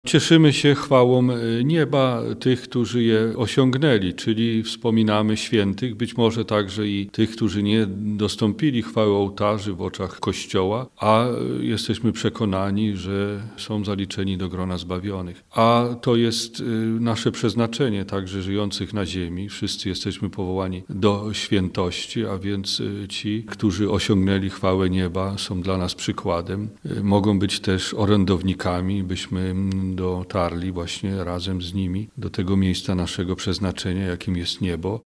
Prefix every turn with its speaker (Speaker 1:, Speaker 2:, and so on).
Speaker 1: Cieszymy się chwałą nieba tych, którzy je osiągnęli, czyli wspominamy świętych, być może także i tych, którzy nie dostąpili chwały ołtarzy w oczach Kościoła, a jesteśmy przekonani, że są zaliczeni do grona zbawionych. A to jest nasze przeznaczenie, także żyjących na ziemi. Wszyscy jesteśmy powołani do świętości, a więc ci, którzy osiągnęli chwałę nieba, są dla nas przykładem. Mogą być też orędownikami, byśmy dotarli właśnie razem z nimi do tego miejsca naszego przeznaczenia, jakim jest niebo.